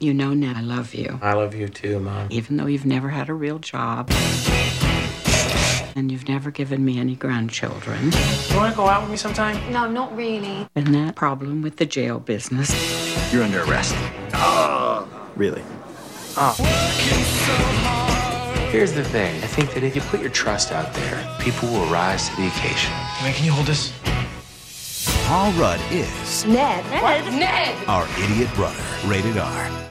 You know now I love you. I love you too, Mom. Even though you've never had a real job. And you've never given me any grandchildren. You want to go out with me sometime? No, not really. And that problem with the jail business. You're under arrest. Oh. Really? Oh. Here's the thing. I think that if you put your trust out there, people will rise to the occasion. Man, can you hold this? Paul Rudd is Ned. Ned. our idiot brother. Rated R.